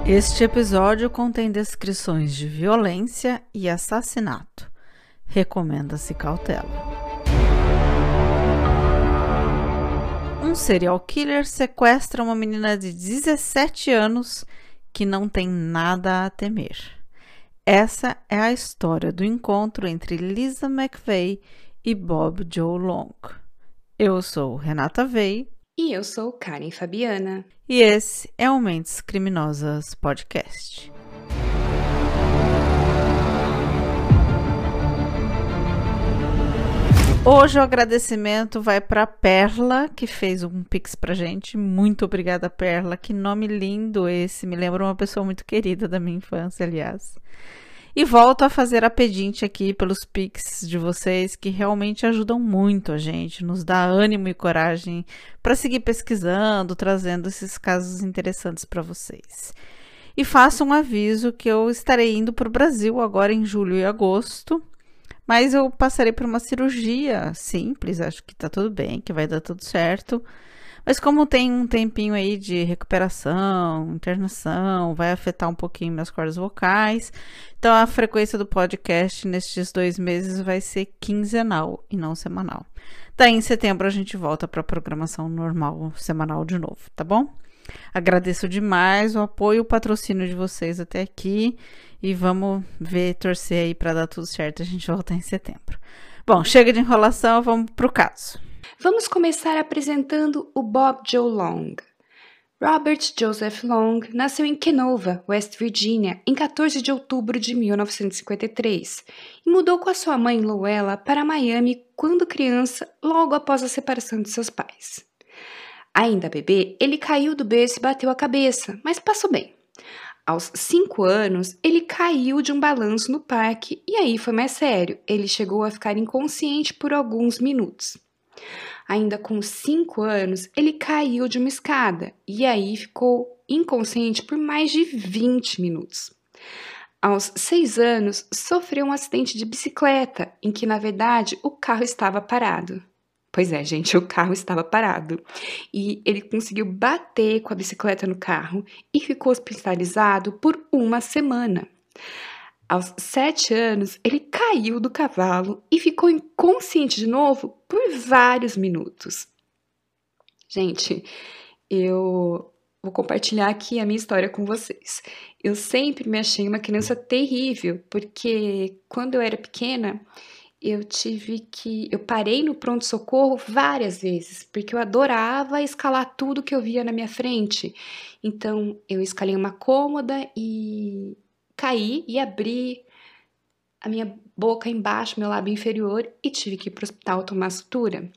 Este episódio contém descrições de violência e assassinato. Recomenda-se cautela. Um serial killer sequestra uma menina de 17 anos que não tem nada a temer. Essa é a história do encontro entre Lisa McVeigh e Bob Joe Long. Eu sou Renata Veih. E eu sou Karen Fabiana. E esse é o Mentes Criminosas Podcast. Hoje o agradecimento vai para Perla, que fez um pix pra gente. Muito obrigada, Perla. Que nome lindo esse. Me lembra uma pessoa muito querida da minha infância, aliás. E volto a fazer a pedinte aqui pelos pix de vocês, que realmente ajudam muito a gente, nos dá ânimo e coragem para seguir pesquisando, trazendo esses casos interessantes para vocês. E faço um aviso que eu estarei indo para o Brasil agora em julho e agosto, mas eu passarei por uma cirurgia simples, acho que tá tudo bem, que vai dar tudo certo. Mas como tem um tempinho aí de recuperação, internação, vai afetar um pouquinho minhas cordas vocais. Então a frequência do podcast nestes 2 meses vai ser quinzenal e não semanal. Daí em setembro a gente volta para a programação normal, semanal de novo, tá bom? Agradeço demais o apoio e o patrocínio de vocês até aqui. E vamos torcer aí para dar tudo certo. A gente volta em setembro. Bom, chega de enrolação, vamos pro caso. Vamos começar apresentando o Bob Joe Long. Robert Joseph Long nasceu em Kenova, West Virginia, em 14 de outubro de 1953 e mudou com a sua mãe Louella para Miami quando criança, logo após a separação de seus pais. Ainda bebê, ele caiu do berço e bateu a cabeça, mas passou bem. Aos 5 anos, ele caiu de um balanço no parque e aí foi mais sério, ele chegou a ficar inconsciente por alguns minutos. Ainda com 5 anos, ele caiu de uma escada e aí ficou inconsciente por mais de 20 minutos. Aos 6 anos, sofreu um acidente de bicicleta, em que, na verdade, o carro estava parado. Pois é, gente, o carro estava parado. E ele conseguiu bater com a bicicleta no carro e ficou hospitalizado por 1 semana. Aos 7 anos, ele caiu do cavalo e ficou inconsciente de novo por vários minutos. Gente, eu vou compartilhar aqui a minha história com vocês. Eu sempre me achei uma criança terrível, porque quando eu era pequena, eu parei no pronto-socorro várias vezes, porque eu adorava escalar tudo que eu via na minha frente. Então, eu escalei uma cômoda e caí e abri a minha boca embaixo, meu lábio inferior, e tive que ir para o hospital tomar sutura.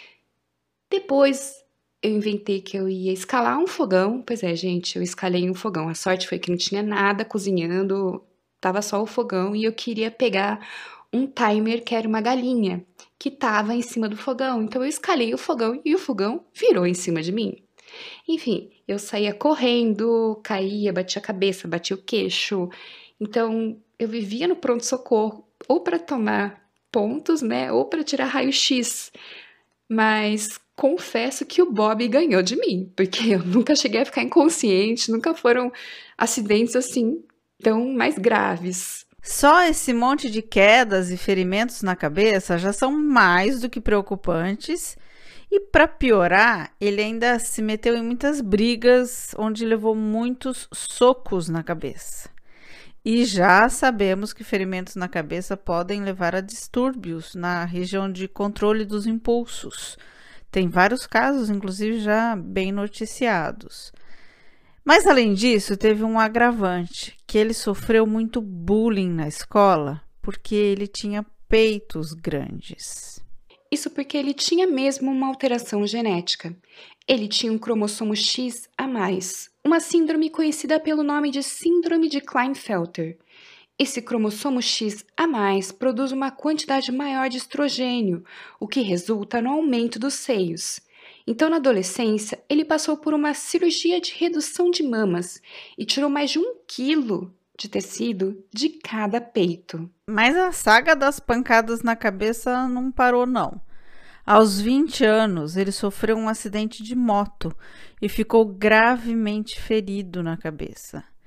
Depois, eu inventei que eu ia escalar um fogão. Pois é, gente, eu escalei um fogão. A sorte foi que não tinha nada cozinhando, tava só o fogão, e eu queria pegar um timer que era uma galinha, que estava em cima do fogão. Então, eu escalei o fogão e o fogão virou em cima de mim. Enfim, eu saía correndo, caía, batia a cabeça, batia o queixo. Então, eu vivia no pronto-socorro, ou para tomar pontos, né, ou para tirar raio-x. Mas confesso que o Bob ganhou de mim, porque eu nunca cheguei a ficar inconsciente, nunca foram acidentes assim tão mais graves. Só esse monte de quedas e ferimentos na cabeça já são mais do que preocupantes. E para piorar, ele ainda se meteu em muitas brigas onde levou muitos socos na cabeça. E já sabemos que ferimentos na cabeça podem levar a distúrbios na região de controle dos impulsos. Tem vários casos, inclusive, já bem noticiados. Mas, além disso, teve um agravante, que ele sofreu muito bullying na escola porque ele tinha peitos grandes. Isso porque ele tinha mesmo uma alteração genética. Ele tinha um cromossomo X a mais, uma síndrome conhecida pelo nome de Síndrome de Klinefelter. Esse cromossomo X a mais produz uma quantidade maior de estrogênio, o que resulta no aumento dos seios. Então, na adolescência, ele passou por uma cirurgia de redução de mamas e tirou mais de 1 quilo de tecido de cada peito. Mas a saga das pancadas na cabeça não parou, não. Aos 20 anos, ele sofreu um acidente de moto e ficou gravemente ferido na cabeça.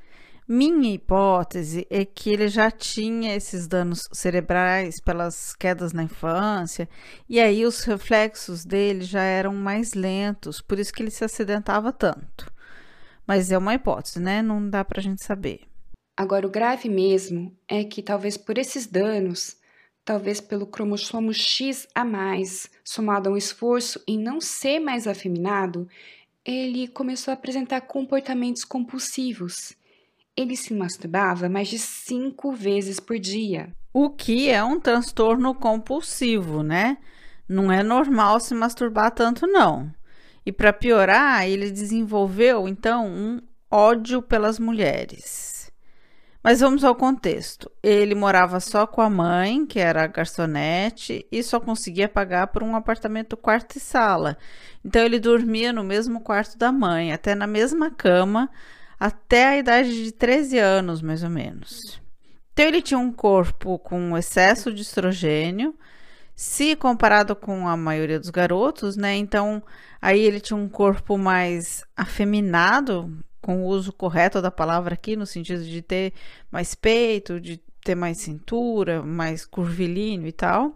Minha hipótese é que ele já tinha esses danos cerebrais pelas quedas na infância, e aí os reflexos dele já eram mais lentos, por isso que ele se acidentava tanto. Mas é uma hipótese, né? Não dá pra gente saber. Agora, o grave mesmo é que talvez por esses danos, talvez pelo cromossomo X a mais, somado a um esforço em não ser mais afeminado, ele começou a apresentar comportamentos compulsivos. Ele se masturbava mais de 5 vezes por dia. O que é um transtorno compulsivo, né? Não é normal se masturbar tanto, não. E para piorar, ele desenvolveu, então, um ódio pelas mulheres. Mas vamos ao contexto. Ele morava só com a mãe, que era garçonete, e só conseguia pagar por um apartamento quarto e sala. Então ele dormia no mesmo quarto da mãe, até na mesma cama, até a idade de 13 anos, mais ou menos. Então ele tinha um corpo com excesso de estrogênio, se comparado com a maioria dos garotos, né? Então aí ele tinha um corpo mais afeminado, com o uso correto da palavra aqui, no sentido de ter mais peito, de ter mais cintura, mais curvilíneo e tal.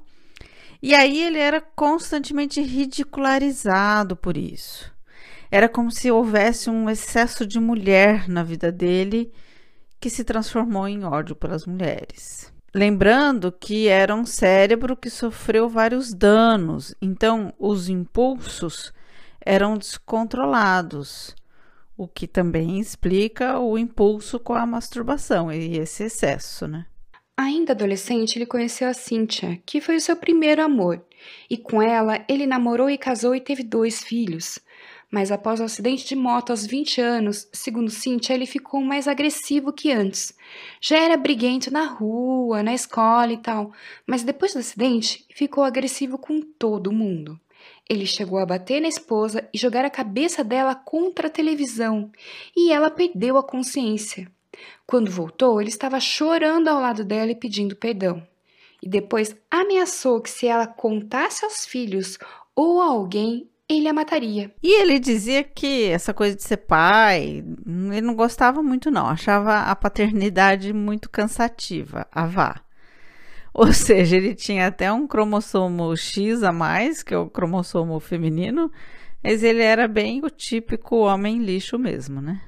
E aí ele era constantemente ridicularizado por isso. Era como se houvesse um excesso de mulher na vida dele que se transformou em ódio pelas mulheres. Lembrando que era um cérebro que sofreu vários danos, então os impulsos eram descontrolados, o que também explica o impulso com a masturbação e esse excesso, né? Ainda adolescente, ele conheceu a Cynthia, que foi o seu primeiro amor, e com ela ele namorou e casou e teve 2 filhos. Mas após o acidente de moto aos 20 anos, segundo Cynthia, ele ficou mais agressivo que antes. Já era briguento na rua, na escola e tal, mas depois do acidente, ficou agressivo com todo mundo. Ele chegou a bater na esposa e jogar a cabeça dela contra a televisão, e ela perdeu a consciência. Quando voltou, ele estava chorando ao lado dela e pedindo perdão. E depois ameaçou que se ela contasse aos filhos ou a alguém, ele a mataria. E ele dizia que essa coisa de ser pai, ele não gostava muito não, achava a paternidade muito cansativa, a vá. Ou seja, ele tinha até um cromossomo X a mais, que é o cromossomo feminino, mas ele era bem o típico homem lixo mesmo, né?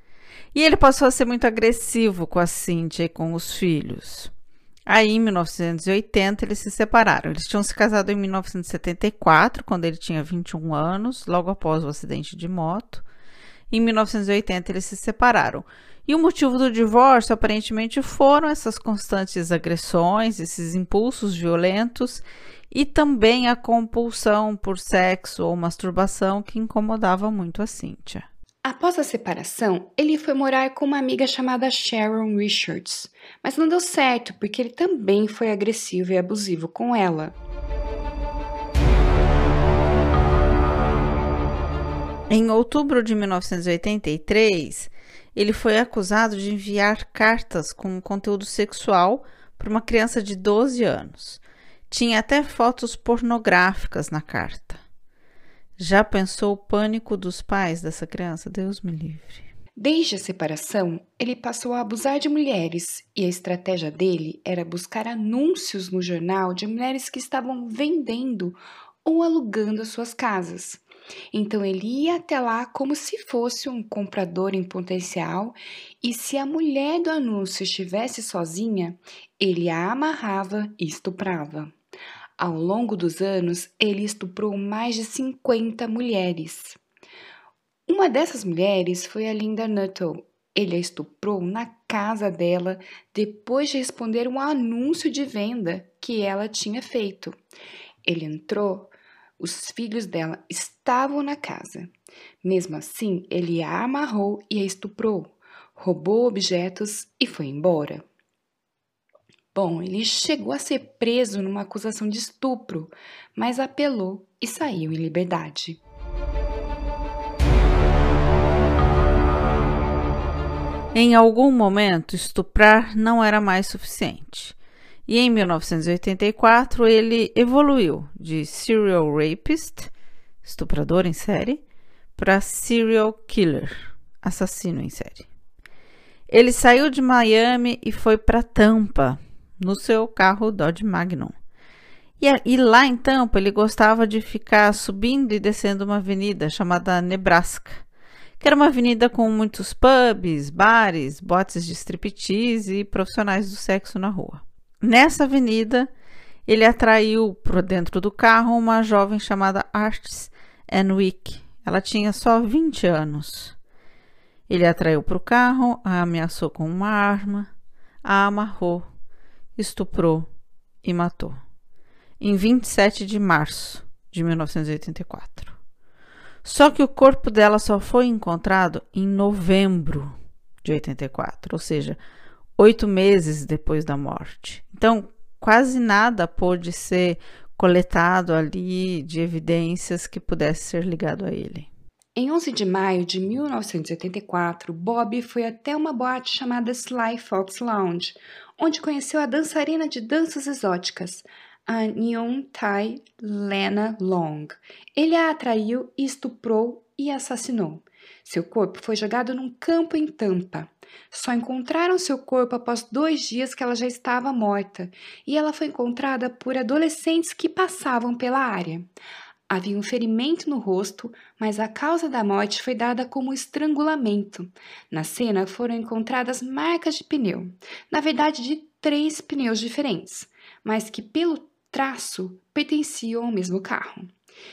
E ele passou a ser muito agressivo com a Cynthia e com os filhos. Aí, em 1980, eles se separaram. Eles tinham se casado em 1974, quando ele tinha 21 anos, logo após o acidente de moto. Em 1980, eles se separaram. E o motivo do divórcio, aparentemente, foram essas constantes agressões, esses impulsos violentos e também a compulsão por sexo ou masturbação que incomodava muito a Cynthia. Após a separação, ele foi morar com uma amiga chamada Sharon Richards, mas não deu certo porque ele também foi agressivo e abusivo com ela. Em outubro de 1983, ele foi acusado de enviar cartas com conteúdo sexual para uma criança de 12 anos. Tinha até fotos pornográficas na carta. Já pensou o pânico dos pais dessa criança? Deus me livre. Desde a separação, ele passou a abusar de mulheres e a estratégia dele era buscar anúncios no jornal de mulheres que estavam vendendo ou alugando as suas casas. Então ele ia até lá como se fosse um comprador em potencial e se a mulher do anúncio estivesse sozinha, ele a amarrava e estuprava. Ao longo dos anos, ele estuprou mais de 50 mulheres. Uma dessas mulheres foi a Linda Nuttall. Ele a estuprou na casa dela depois de responder um anúncio de venda que ela tinha feito. Ele entrou, os filhos dela estavam na casa. Mesmo assim, ele a amarrou e a estuprou, roubou objetos e foi embora. Bom, ele chegou a ser preso numa acusação de estupro, mas apelou e saiu em liberdade. Em algum momento, estuprar não era mais suficiente. E em 1984, ele evoluiu de serial rapist, estuprador em série, para serial killer, assassino em série. Ele saiu de Miami e foi para Tampa, no seu carro Dodge Magnum. E lá em Tampa ele gostava de ficar subindo e descendo uma avenida chamada Nebraska, que era uma avenida com muitos pubs, bares, botes de striptease e profissionais do sexo na rua. Nessa avenida, ele atraiu para dentro do carro uma jovem chamada Artis Enwick. Ela tinha só 20 anos. Ele a atraiu para o carro, a ameaçou com uma arma, a amarrou, estuprou e matou. Em 27 de março de 1984. Só que o corpo dela só foi encontrado em novembro de 84, ou seja, 8 meses depois da morte. Então, quase nada pôde ser coletado ali de evidências que pudesse ser ligado a ele. Em 11 de maio de 1984, Bob foi até uma boate chamada Sly Fox Lounge, onde conheceu a dançarina de danças exóticas, a Neon Thai Lena Long. Ele a atraiu, estuprou e assassinou. Seu corpo foi jogado num campo em Tampa. Só encontraram seu corpo após 2 dias que ela já estava morta, e ela foi encontrada por adolescentes que passavam pela área. Havia um ferimento no rosto, mas a causa da morte foi dada como estrangulamento. Na cena foram encontradas marcas de pneu, na verdade de 3 pneus diferentes, mas que pelo traço pertenciam ao mesmo carro.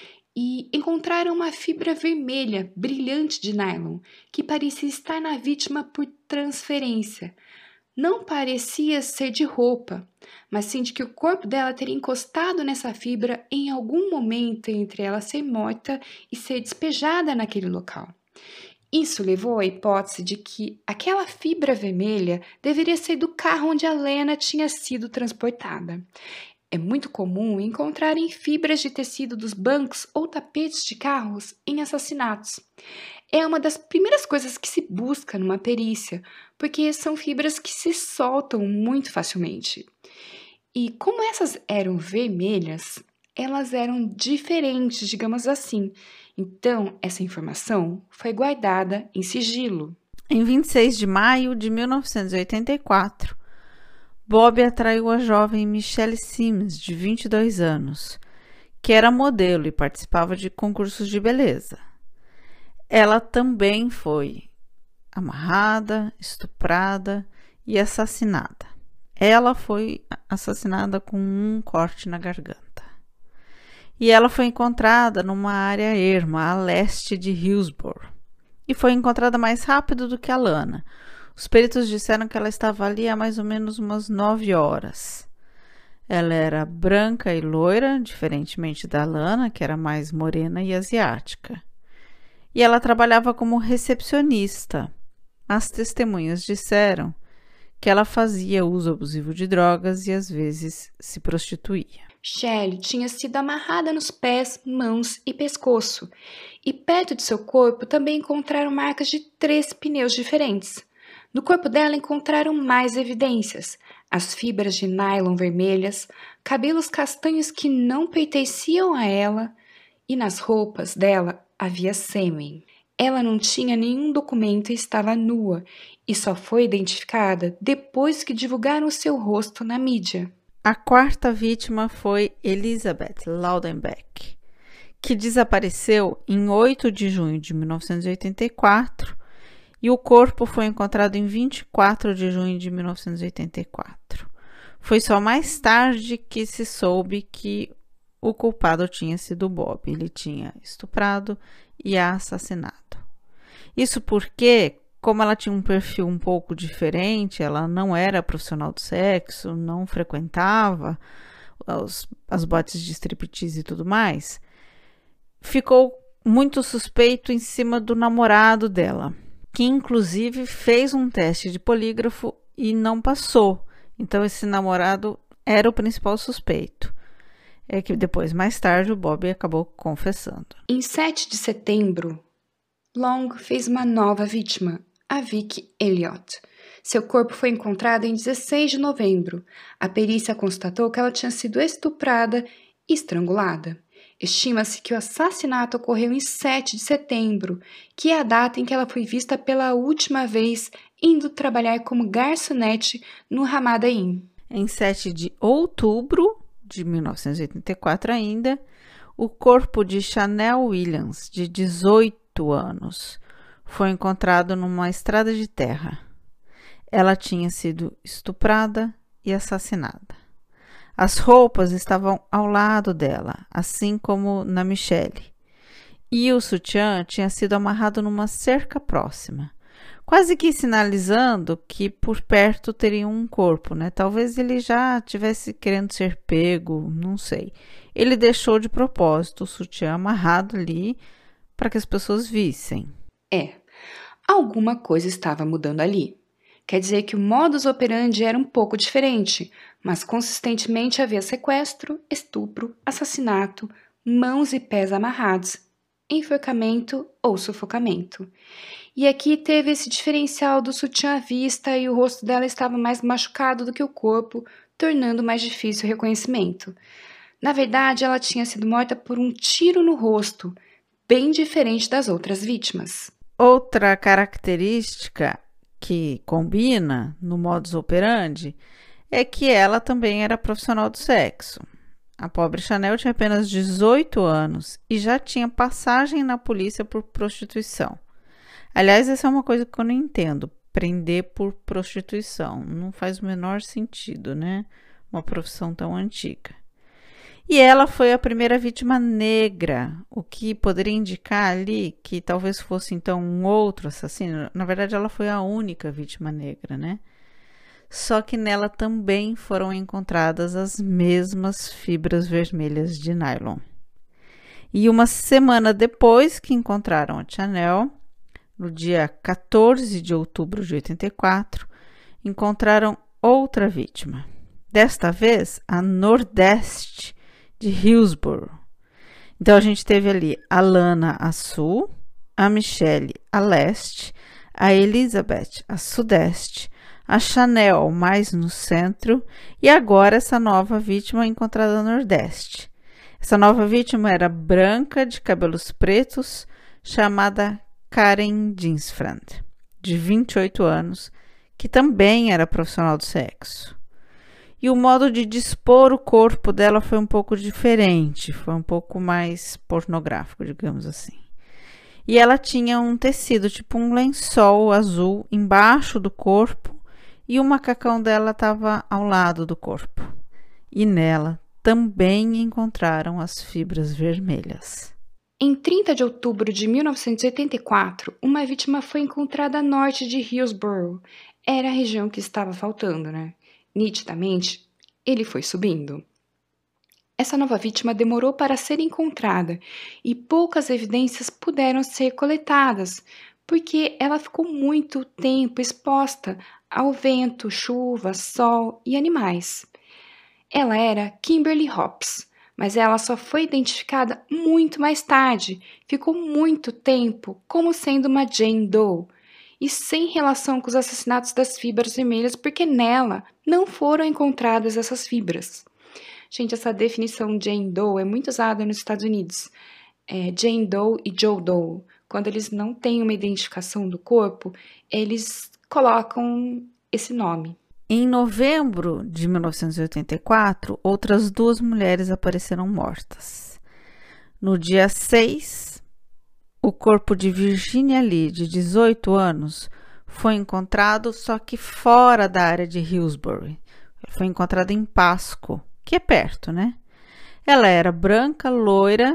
E encontraram uma fibra vermelha, brilhante de nylon, que parecia estar na vítima por transferência. Não parecia ser de roupa, mas sim de que o corpo dela teria encostado nessa fibra em algum momento entre ela ser morta e ser despejada naquele local. Isso levou à hipótese de que aquela fibra vermelha deveria ser do carro onde a Lena tinha sido transportada. É muito comum encontrarem fibras de tecido dos bancos ou tapetes de carros em assassinatos. É uma das primeiras coisas que se busca numa perícia, porque são fibras que se soltam muito facilmente. E como essas eram vermelhas, elas eram diferentes, digamos assim. Então, essa informação foi guardada em sigilo. Em 26 de maio de 1984, Bob atraiu a jovem Michelle Sims, de 22 anos, que era modelo e participava de concursos de beleza. Ela também foi amarrada, estuprada e assassinada. Ela foi assassinada com um corte na garganta. E ela foi encontrada numa área erma, a leste de Hillsborough. E foi encontrada mais rápido do que a Lana. Os peritos disseram que ela estava ali há mais ou menos umas 9 horas. Ela era branca e loira, diferentemente da Lana, que era mais morena e asiática. E ela trabalhava como recepcionista. As testemunhas disseram que ela fazia uso abusivo de drogas e às vezes se prostituía. Shelley tinha sido amarrada nos pés, mãos e pescoço, e perto de seu corpo também encontraram marcas de 3 pneus diferentes. No corpo dela encontraram mais evidências: as fibras de nylon vermelhas, cabelos castanhos que não pertenciam a ela, e nas roupas dela havia sêmen. Ela não tinha nenhum documento e estava nua, e só foi identificada depois que divulgaram seu rosto na mídia. A 4ª vítima foi Elizabeth Laudenbeck, que desapareceu em 8 de junho de 1984 e o corpo foi encontrado em 24 de junho de 1984. Foi só mais tarde que se soube que o culpado tinha sido Bob. Ele tinha estuprado e a assassinado. Isso porque, como ela tinha um perfil um pouco diferente, ela não era profissional do sexo, não frequentava as boates de striptease e tudo mais, ficou muito suspeito em cima do namorado dela, que inclusive fez um teste de polígrafo e não passou. Então esse namorado era o principal suspeito. É que depois, mais tarde, o Bob acabou confessando. Em 7 de setembro, Long fez uma nova vítima, a Vicky Elliott. Seu corpo foi encontrado em 16 de novembro. A perícia constatou que ela tinha sido estuprada e estrangulada. Estima-se que o assassinato ocorreu em 7 de setembro, que é a data em que ela foi vista pela última vez indo trabalhar como garçonete no Ramada Inn. Em 7 de outubro de 1984 ainda, o corpo de Chanel Williams, de 18 anos, foi encontrado numa estrada de terra. Ela tinha sido estuprada e assassinada. As roupas estavam ao lado dela, assim como na Michelle. E o sutiã tinha sido amarrado numa cerca próxima, quase que sinalizando que por perto teria um corpo, né? Talvez ele já tivesse querendo ser pego, não sei. Ele deixou de propósito o sutiã amarrado ali para que as pessoas vissem. Alguma coisa estava mudando ali. Quer dizer que o modus operandi era um pouco diferente, mas consistentemente havia sequestro, estupro, assassinato, mãos e pés amarrados, enforcamento ou sufocamento. E aqui teve esse diferencial do sutiã à vista e o rosto dela estava mais machucado do que o corpo, tornando mais difícil o reconhecimento. Na verdade, ela tinha sido morta por um tiro no rosto, bem diferente das outras vítimas. Outra característica que combina no modus operandi é que ela também era profissional do sexo. A pobre Chanel tinha apenas 18 anos e já tinha passagem na polícia por prostituição. Aliás, essa é uma coisa que eu não entendo, prender por prostituição. Não faz o menor sentido, né? Uma profissão tão antiga. E ela foi a primeira vítima negra, o que poderia indicar ali que talvez fosse então um outro assassino. Na verdade, ela foi a única vítima negra, né? Só que nela também foram encontradas as mesmas fibras vermelhas de nylon. E uma semana depois que encontraram a Chanel, no dia 14 de outubro de 84, encontraram outra vítima. Desta vez, a nordeste de Hillsborough. Então, a gente teve ali a Lana a sul, a Michelle a leste, a Elizabeth a sudeste, a Chanel mais no centro e agora essa nova vítima encontrada no nordeste. Essa nova vítima era branca, de cabelos pretos, chamada Karen Dinsfrand, de 28 anos, que também era profissional do sexo. E o modo de dispor o corpo dela foi um pouco diferente, foi um pouco mais pornográfico, digamos assim. E ela tinha um tecido, tipo um lençol azul, embaixo do corpo, e o macacão dela estava ao lado do corpo. E nela também encontraram as fibras vermelhas. Em 30 de outubro de 1984, uma vítima foi encontrada a norte de Hillsborough. Era a região que estava faltando, né? Nitidamente, ele foi subindo. Essa nova vítima demorou para ser encontrada e poucas evidências puderam ser coletadas, porque ela ficou muito tempo exposta ao vento, chuva, sol e animais. Ela era Kimberly Hobbs, mas ela só foi identificada muito mais tarde, ficou muito tempo como sendo uma Jane Doe, e sem relação com os assassinatos das fibras vermelhas, porque nela não foram encontradas essas fibras. Gente, essa definição Jane Doe é muito usada nos Estados Unidos. Jane Doe e Joe Doe. Quando eles não têm uma identificação do corpo, eles colocam esse nome. Em novembro de 1984, outras 2 mulheres apareceram mortas. No dia 6, o corpo de Virginia Lee, de 18 anos, foi encontrado, só que fora da área de Hillsborough. Foi encontrado em Pasco, que é perto, né? Ela era branca, loira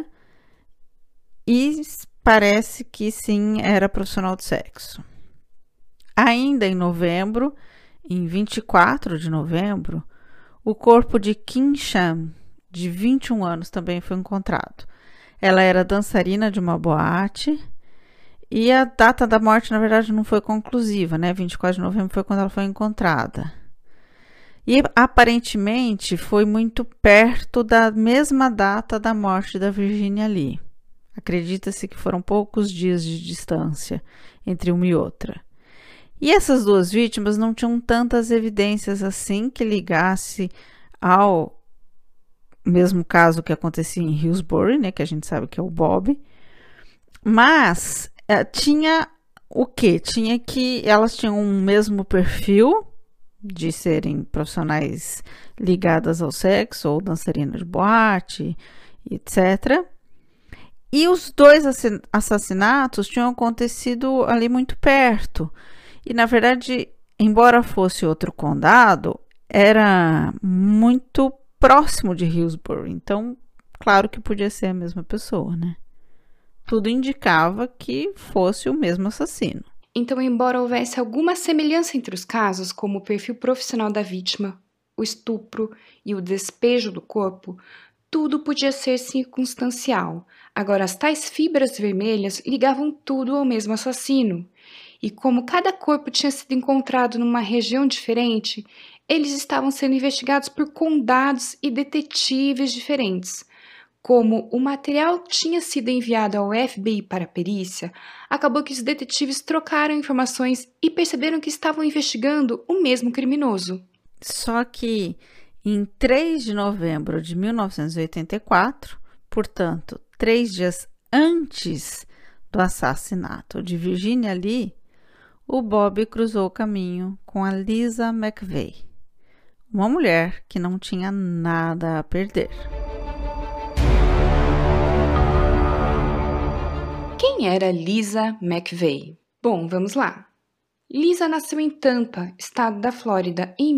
e parece que sim, era profissional de sexo. Ainda em novembro, em 24 de novembro, o corpo de Kim Chan, de 21 anos, também foi encontrado. Ela era dançarina de uma boate e a data da morte, na verdade, não foi conclusiva, né? 24 de novembro foi quando ela foi encontrada. E aparentemente foi muito perto da mesma data da morte da Virginia Lee. Acredita-se que foram poucos dias de distância entre uma e outra. E essas 2 vítimas não tinham tantas evidências assim que ligasse ao mesmo caso que acontecia em Hillsborough, né, que a gente sabe que é o Bob, mas tinha o que? Elas tinham um mesmo perfil de serem profissionais ligadas ao sexo ou dançarinas de boate, etc. E os dois assassinatos tinham acontecido ali muito perto. E, na verdade, embora fosse outro condado, era muito próximo de Hillsborough. Então, claro que podia ser a mesma pessoa, né? Tudo indicava que fosse o mesmo assassino. Então, embora houvesse alguma semelhança entre os casos, como o perfil profissional da vítima, o estupro e o despejo do corpo, tudo podia ser circunstancial. Agora, as tais fibras vermelhas ligavam tudo ao mesmo assassino. E como cada corpo tinha sido encontrado numa região diferente, eles estavam sendo investigados por condados e detetives diferentes. Como o material tinha sido enviado ao FBI para a perícia, acabou que os detetives trocaram informações e perceberam que estavam investigando o mesmo criminoso. Só que em 3 de novembro de 1984, portanto, 3 dias antes do assassinato de Virginia Lee, o Bob cruzou o caminho com a Lisa McVeigh, uma mulher que não tinha nada a perder. Quem era Lisa McVeigh? Bom, vamos lá. Lisa nasceu em Tampa, estado da Flórida, em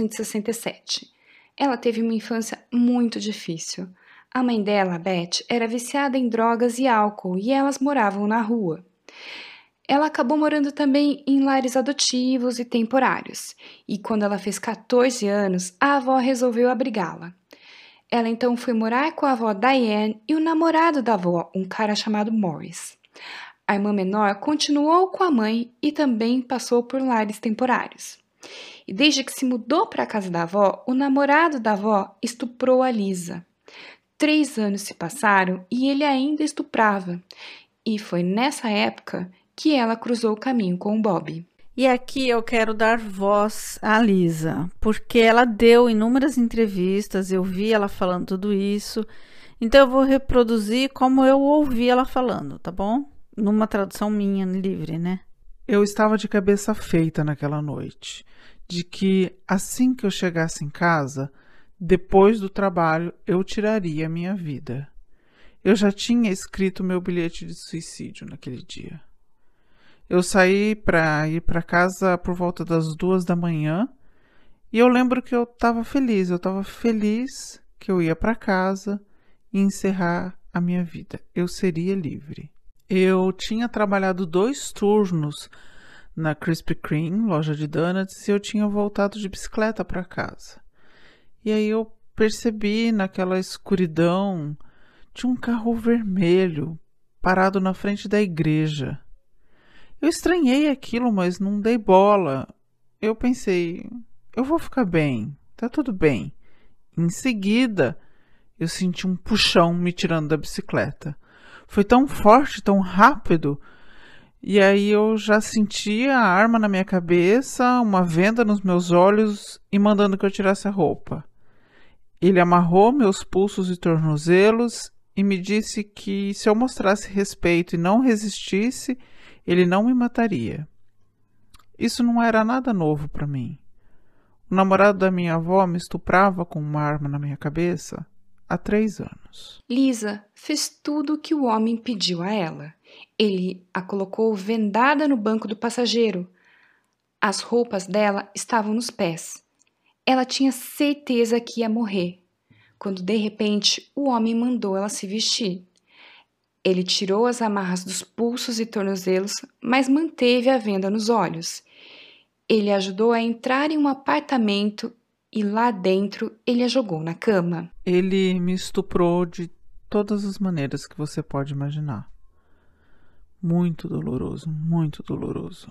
1967. Ela teve uma infância muito difícil. A mãe dela, Beth, era viciada em drogas e álcool e elas moravam na rua. Ela acabou morando também em lares adotivos e temporários, e quando ela fez 14 anos, a avó resolveu abrigá-la. Ela então foi morar com a avó Diane e o namorado da avó, um cara chamado Morris. A irmã menor continuou com a mãe e também passou por lares temporários. E desde que se mudou para a casa da avó, o namorado da avó estuprou a Lisa. 3 anos se passaram e ele ainda estuprava. E foi nessa época que ela cruzou o caminho com o Bob. E aqui eu quero dar voz à Lisa, porque ela deu inúmeras entrevistas, eu vi ela falando tudo isso, então eu vou reproduzir como eu ouvi ela falando, tá bom? Numa tradução minha, livre, né? Eu estava de cabeça feita naquela noite, de que assim que eu chegasse em casa, depois do trabalho, eu tiraria a minha vida. Eu já tinha escrito meu bilhete de suicídio naquele dia. Eu saí para ir para casa por volta das 2 da manhã e eu lembro que eu estava feliz. Eu estava feliz que eu ia para casa e encerrar a minha vida. Eu seria livre. Eu tinha trabalhado 2 turnos na Krispy Kreme, loja de donuts, e eu tinha voltado de bicicleta para casa. E aí eu percebi naquela escuridão de um carro vermelho parado na frente da igreja. Eu estranhei aquilo, mas não dei bola. Eu pensei, eu vou ficar bem, tá tudo bem. Em seguida, eu senti um puxão me tirando da bicicleta. Foi tão forte, tão rápido, e aí eu já sentia a arma na minha cabeça, uma venda nos meus olhos e mandando que eu tirasse a roupa. Ele amarrou meus pulsos e tornozelos e me disse que se eu mostrasse respeito e não resistisse, ele não me mataria. Isso não era nada novo para mim. O namorado da minha avó me estuprava com uma arma na minha cabeça há 3 anos. Lisa fez tudo o que o homem pediu a ela. Ele a colocou vendada no banco do passageiro. As roupas dela estavam nos pés. Ela tinha certeza que ia morrer, quando de repente o homem mandou ela se vestir. Ele tirou as amarras dos pulsos e tornozelos, mas manteve a venda nos olhos. Ele a ajudou a entrar em um apartamento e lá dentro ele a jogou na cama. Ele me estuprou de todas as maneiras que você pode imaginar. Muito doloroso, muito doloroso.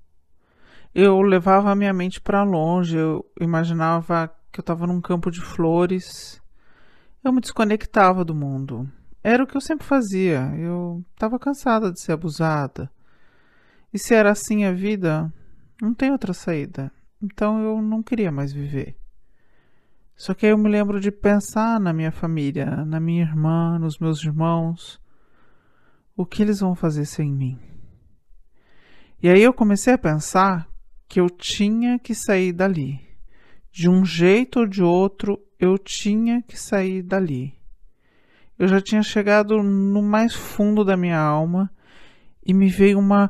Eu levava a minha mente para longe, eu imaginava que eu estava num campo de flores. Eu me desconectava do mundo. Era o que eu sempre fazia. Eu estava cansada de ser abusada. E se era assim a vida, não tem outra saída. Então eu não queria mais viver. Só que aí eu me lembro de pensar na minha família, na minha irmã, nos meus irmãos. O que eles vão fazer sem mim? E aí eu comecei a pensar que eu tinha que sair dali. De um jeito ou de outro, eu tinha que sair dali. Eu já tinha chegado no mais fundo da minha alma e me veio uma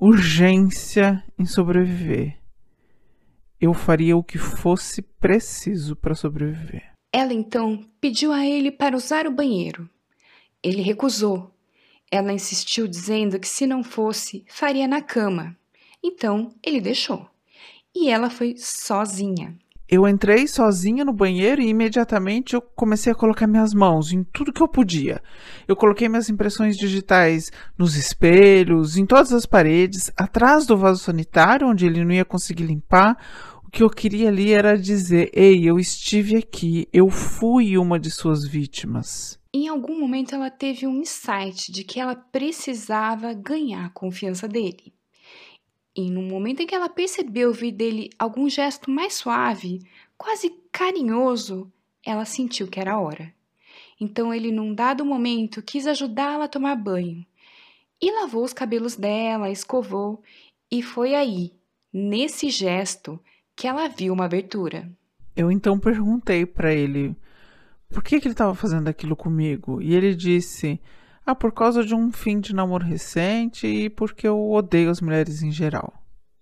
urgência em sobreviver. Eu faria o que fosse preciso para sobreviver. Ela então pediu a ele para usar o banheiro. Ele recusou. Ela insistiu dizendo que se não fosse, faria na cama. Então ele deixou. E ela foi sozinha. Eu entrei sozinha no banheiro e imediatamente eu comecei a colocar minhas mãos em tudo que eu podia. Eu coloquei minhas impressões digitais nos espelhos, em todas as paredes, atrás do vaso sanitário, onde ele não ia conseguir limpar. O que eu queria ali era dizer: ei, eu estive aqui, eu fui uma de suas vítimas. Em algum momento ela teve um insight de que ela precisava ganhar a confiança dele. E no momento em que ela percebeu vir dele algum gesto mais suave, quase carinhoso, ela sentiu que era a hora. Então ele, num dado momento, quis ajudá-la a tomar banho. E lavou os cabelos dela, escovou, e foi aí, nesse gesto, que ela viu uma abertura. Eu então perguntei para ele por que ele estava fazendo aquilo comigo. E ele disse: por causa de um fim de namoro recente e porque eu odeio as mulheres em geral.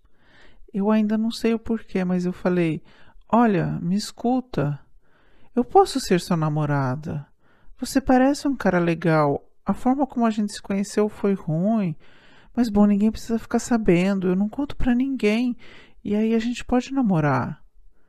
Eu ainda não sei o porquê, mas eu falei: olha, me escuta. Eu posso ser sua namorada. Você parece um cara legal. A forma como a gente se conheceu foi ruim. Mas bom, ninguém precisa ficar sabendo. Eu não conto pra ninguém. E aí a gente pode namorar.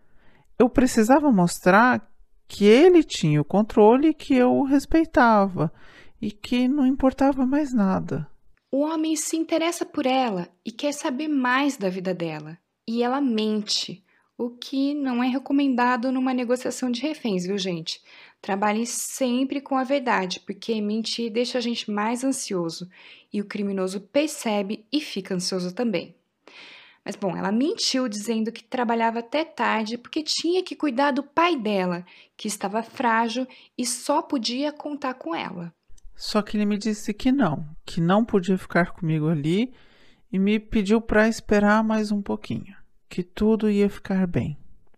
Eu precisava mostrar que ele tinha o controle e que eu o respeitava. E que não importava mais nada. O homem se interessa por ela e quer saber mais da vida dela. E ela mente, o que não é recomendado numa negociação de reféns, viu, gente? Trabalhe sempre com a verdade, porque mentir deixa a gente mais ansioso. E o criminoso percebe e fica ansioso também. Mas, bom, ela mentiu dizendo que trabalhava até tarde porque tinha que cuidar do pai dela, que estava frágil e só podia contar com ela. Só que ele me disse que não podia ficar comigo ali e me pediu para esperar mais um pouquinho, que tudo ia ficar bem.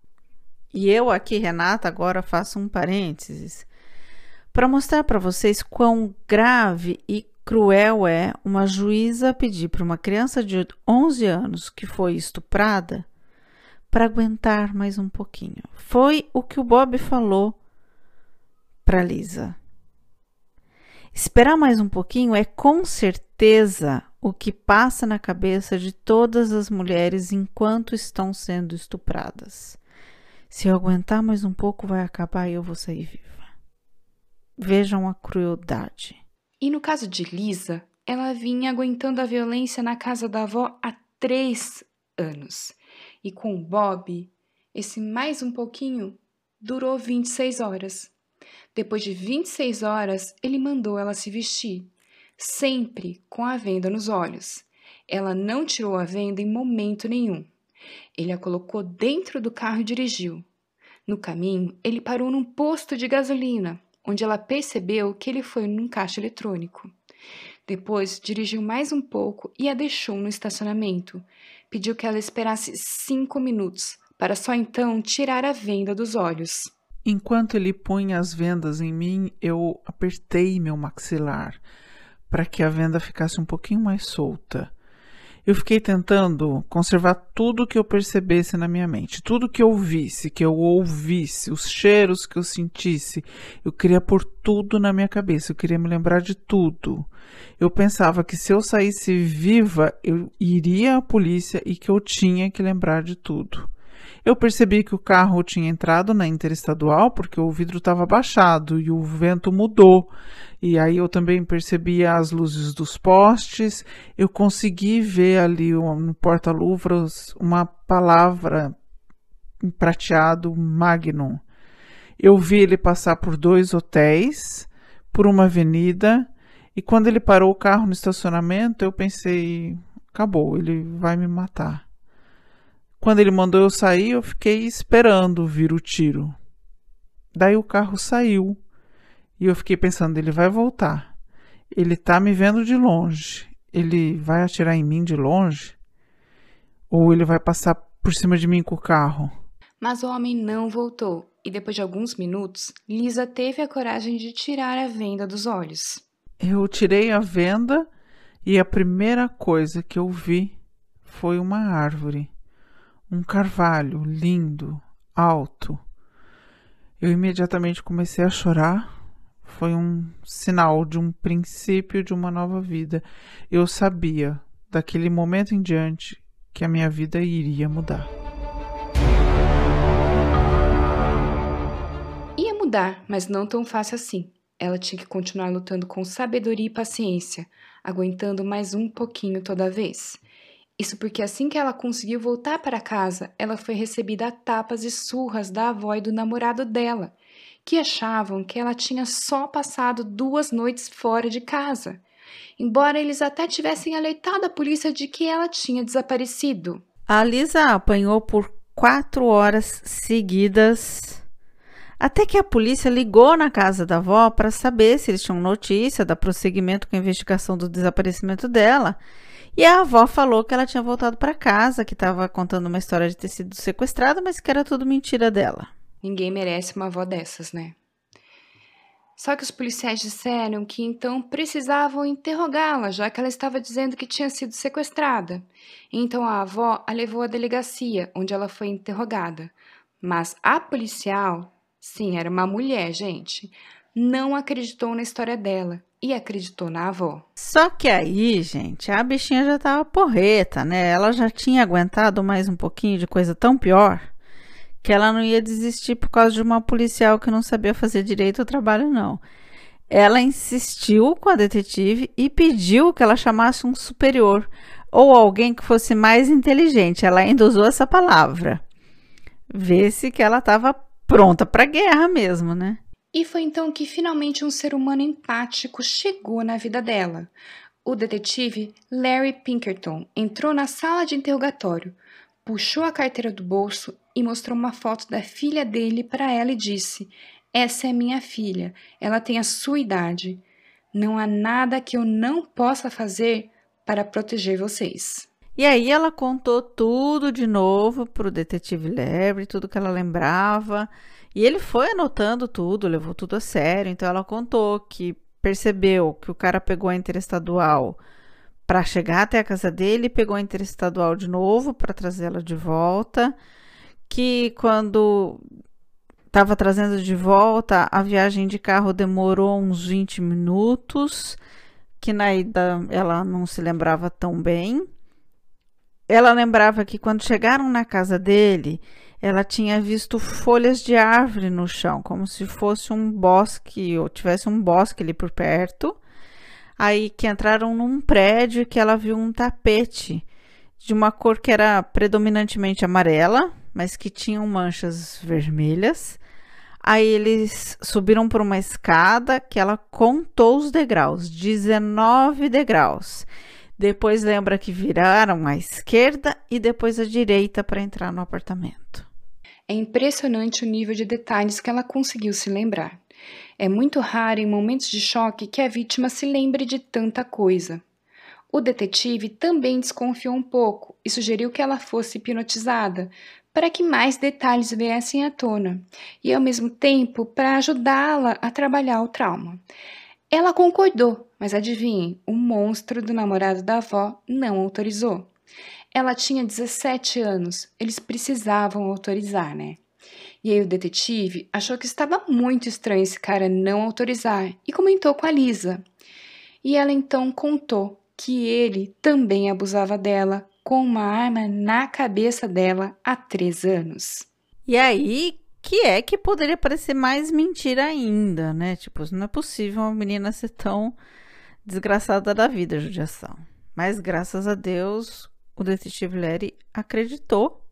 E eu aqui, Renata, agora faço um parênteses para mostrar para vocês quão grave e cruel é uma juíza pedir para uma criança de 11 anos que foi estuprada para aguentar mais um pouquinho. Foi o que o Bob falou para Lisa. Esperar mais um pouquinho é com certeza o que passa na cabeça de todas as mulheres enquanto estão sendo estupradas. Se eu aguentar mais um pouco, vai acabar e eu vou sair viva. Vejam a crueldade. E no caso de Lisa, ela vinha aguentando a violência na casa da avó há 3 anos. E com o Bob, esse mais um pouquinho durou 26 horas. Depois de 26 horas, ele mandou ela se vestir, sempre com a venda nos olhos. Ela não tirou a venda em momento nenhum. Ele a colocou dentro do carro e dirigiu. No caminho, ele parou num posto de gasolina, onde ela percebeu que ele foi num caixa eletrônico. Depois, dirigiu mais um pouco e a deixou no estacionamento. Pediu que ela esperasse 5 minutos, para só então tirar a venda dos olhos. Enquanto ele punha as vendas em mim, eu apertei meu maxilar para que a venda ficasse um pouquinho mais solta. Eu fiquei tentando conservar tudo que eu percebesse na minha mente, tudo que eu visse, que eu ouvisse, os cheiros que eu sentisse. Eu queria pôr tudo na minha cabeça, eu queria me lembrar de tudo. Eu pensava que se eu saísse viva, eu iria à polícia e que eu tinha que lembrar de tudo. Eu percebi que o carro tinha entrado na interestadual porque o vidro estava baixado e o vento mudou. E aí eu também percebi as luzes dos postes. Eu consegui ver ali no porta-luvas uma palavra em prateado Magnum. Eu vi ele passar por 2 hotéis, por uma avenida. E quando ele parou o carro no estacionamento, eu pensei: acabou, ele vai me matar. Quando ele mandou eu sair, eu fiquei esperando vir o tiro. Daí o carro saiu. E eu fiquei pensando: ele vai voltar. Ele tá me vendo de longe. Ele vai atirar em mim de longe? Ou ele vai passar por cima de mim com o carro? Mas o homem não voltou, e depois de alguns minutos, Lisa teve a coragem de tirar a venda dos olhos. Eu tirei a venda e a primeira coisa que eu vi foi uma árvore. Um carvalho lindo, alto. Eu imediatamente comecei a chorar. Foi um sinal de um princípio de uma nova vida. Eu sabia, daquele momento em diante, que a minha vida iria mudar. Ia mudar, mas não tão fácil assim. Ela tinha que continuar lutando com sabedoria e paciência, aguentando mais um pouquinho toda vez. Isso porque assim que ela conseguiu voltar para casa, ela foi recebida a tapas e surras da avó e do namorado dela, que achavam que ela tinha só passado 2 noites fora de casa, embora eles até tivessem alertado a polícia de que ela tinha desaparecido. A Lisa apanhou por 4 horas seguidas, até que a polícia ligou na casa da avó para saber se eles tinham notícia da prosseguimento com a investigação do desaparecimento dela. E a avó falou que ela tinha voltado para casa, que estava contando uma história de ter sido sequestrada, mas que era tudo mentira dela. Ninguém merece uma avó dessas, né? Só que os policiais disseram que então precisavam interrogá-la, já que ela estava dizendo que tinha sido sequestrada. Então a avó a levou à delegacia, onde ela foi interrogada. Mas a policial, sim, era uma mulher, gente, não acreditou na história dela e acreditou na avó. Só que aí, gente, a bichinha já estava porreta, né? Ela já tinha aguentado mais um pouquinho de coisa tão pior que ela não ia desistir por causa de uma policial que não sabia fazer direito o trabalho, não. Ela insistiu com a detetive e pediu que ela chamasse um superior ou alguém que fosse mais inteligente. Ela ainda usou essa palavra. Vê-se que ela estava pronta para a guerra mesmo, né? E foi então que finalmente um ser humano empático chegou na vida dela. O detetive Larry Pinkerton entrou na sala de interrogatório, puxou a carteira do bolso e mostrou uma foto da filha dele para ela e disse: "Essa é minha filha, ela tem a sua idade. Não há nada que eu não possa fazer para proteger vocês." E aí ela contou tudo de novo para o detetive Larry, tudo que ela lembrava. E ele foi anotando tudo, levou tudo a sério. Então ela contou que percebeu que o cara pegou a interestadual para chegar até a casa dele, pegou a interestadual de novo para trazê-la de volta, que quando estava trazendo de volta, a viagem de carro demorou uns 20 minutos, que na ida ela não se lembrava tão bem. Ela lembrava que quando chegaram na casa dele, ela tinha visto folhas de árvore no chão, como se fosse um bosque, ou tivesse um bosque ali por perto. Aí que entraram num prédio que ela viu um tapete de uma cor que era predominantemente amarela, mas que tinham manchas vermelhas. Aí eles subiram por uma escada que ela contou os degraus, 19 degraus. Depois lembra que viraram à esquerda e depois à direita para entrar no apartamento. É impressionante o nível de detalhes que ela conseguiu se lembrar. É muito raro em momentos de choque que a vítima se lembre de tanta coisa. O detetive também desconfiou um pouco e sugeriu que ela fosse hipnotizada para que mais detalhes viessem à tona e, ao mesmo tempo, para ajudá-la a trabalhar o trauma. Ela concordou, mas adivinhem, o monstro do namorado da avó não autorizou. Ela tinha 17 anos, eles precisavam autorizar, né? E aí o detetive achou que estava muito estranho esse cara não autorizar e comentou com a Lisa. E ela então contou que ele também abusava dela com uma arma na cabeça dela há 3 anos. E aí, que é que poderia parecer mais mentira ainda, né? Tipo, não é possível uma menina ser tão desgraçada da vida, judiação. Mas, graças a Deus, o detetive Larry acreditou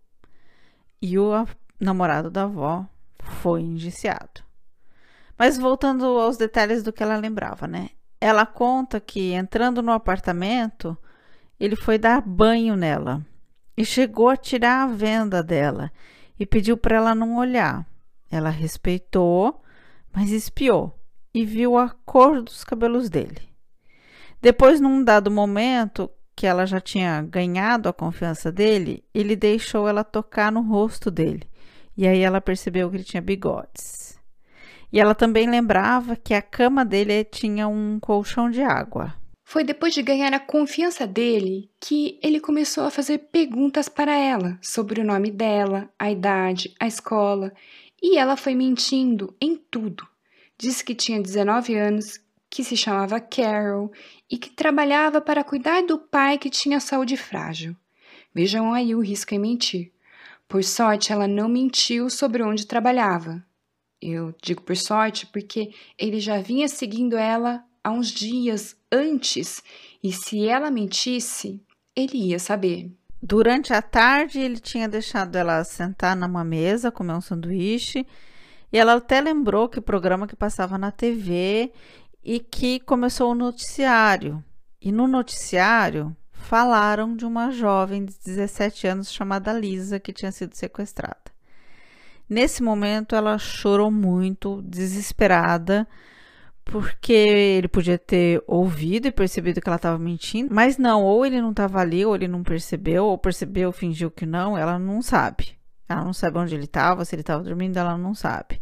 e o namorado da avó foi indiciado. Mas voltando aos detalhes do que ela lembrava, né? Ela conta que, entrando no apartamento, ele foi dar banho nela e chegou a tirar a venda dela e pediu para ela não olhar. Ela respeitou, mas espiou e viu a cor dos cabelos dele. Depois, num dado momento, que ela já tinha ganhado a confiança dele, ele deixou ela tocar no rosto dele. E aí ela percebeu que ele tinha bigodes. E ela também lembrava que a cama dele tinha um colchão de água. Foi depois de ganhar a confiança dele que ele começou a fazer perguntas para ela sobre o nome dela, a idade, a escola, e ela foi mentindo em tudo. Disse que tinha 19 anos, que se chamava Carol e que trabalhava para cuidar do pai que tinha saúde frágil. Vejam aí o risco em mentir. Por sorte, ela não mentiu sobre onde trabalhava. Eu digo por sorte porque ele já vinha seguindo ela há uns dias antes e se ela mentisse, ele ia saber. Durante a tarde, ele tinha deixado ela sentar numa mesa, comer um sanduíche, e ela até lembrou que o programa que passava na TV e que começou o noticiário. E no noticiário falaram de uma jovem de 17 anos chamada Lisa que tinha sido sequestrada. Nesse momento, ela chorou muito, desesperada, porque ele podia ter ouvido e percebido que ela estava mentindo, mas não, ou ele não estava ali, ou ele não percebeu, ou percebeu, fingiu que não, ela não sabe. Ela não sabe onde ele estava, se ele estava dormindo, ela não sabe.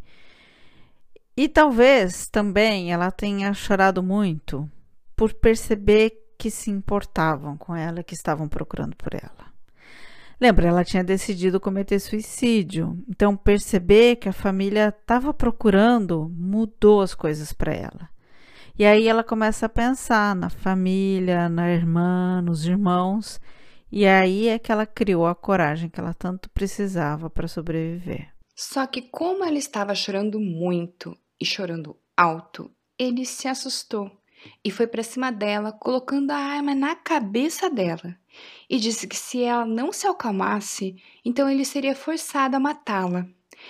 E talvez também ela tenha chorado muito por perceber que se importavam com ela, que estavam procurando por ela. Lembra, ela tinha decidido cometer suicídio, então perceber que a família estava procurando mudou as coisas para ela. E aí ela começa a pensar na família, na irmã, nos irmãos, e aí é que ela criou a coragem que ela tanto precisava para sobreviver. Só que como ela estava chorando muito e chorando alto, ele se assustou e foi para cima dela, colocando a arma na cabeça dela. E disse que se ela não se acalmasse, então ele seria forçado a matá-la.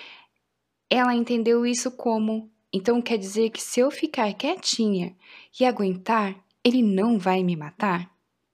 Ela entendeu isso como, então quer dizer que se eu ficar quietinha e aguentar, ele não vai me matar?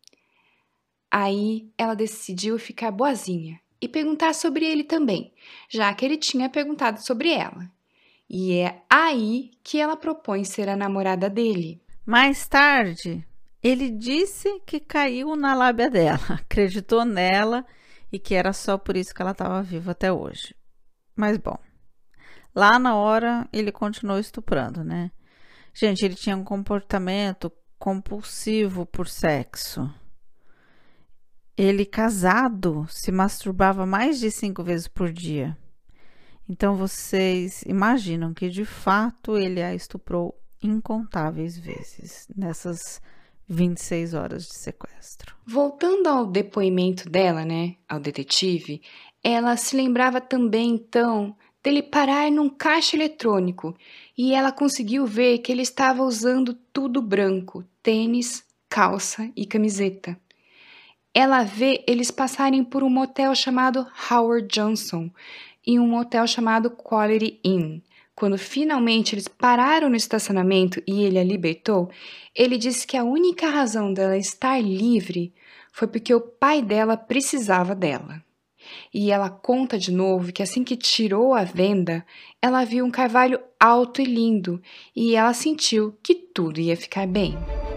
Aí ela decidiu ficar boazinha e perguntar sobre ele também, já que ele tinha perguntado sobre ela. E é aí que ela propõe ser a namorada dele. Mais tarde, ele disse que caiu na lábia dela, acreditou nela e que era só por isso que ela estava viva até hoje. Mas bom, lá na hora ele continuou estuprando, né? Gente, ele tinha um comportamento compulsivo por sexo. Ele, casado, se masturbava mais de 5 vezes por dia. Então vocês imaginam que de fato ele a estuprou incontáveis vezes nessas 26 horas de sequestro. Voltando ao depoimento dela, né, ao detetive, ela se lembrava também, então, dele parar num caixa eletrônico e ela conseguiu ver que ele estava usando tudo branco, tênis, calça e camiseta. Ela vê eles passarem por um motel chamado Howard Johnson e um motel chamado Quality Inn. Quando finalmente eles pararam no estacionamento e ele a libertou, ele disse que a única razão dela estar livre foi porque o pai dela precisava dela. E ela conta de novo que assim que tirou a venda, ela viu um carvalho alto e lindo e ela sentiu que tudo ia ficar bem.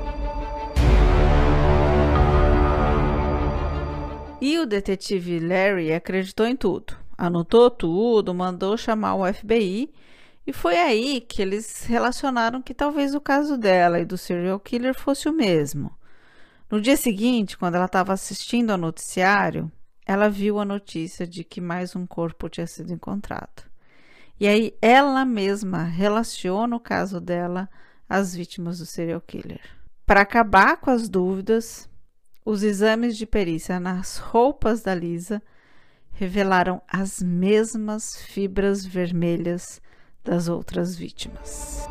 E o detetive Larry acreditou em tudo, anotou tudo, mandou chamar o FBI. E foi aí que eles relacionaram que talvez o caso dela e do serial killer fosse o mesmo. No dia seguinte, quando ela estava assistindo ao noticiário, ela viu a notícia de que mais um corpo tinha sido encontrado. E aí ela mesma relaciona o caso dela às vítimas do serial killer. Para acabar com as dúvidas, os exames de perícia nas roupas da Lisa revelaram as mesmas fibras vermelhas das outras vítimas.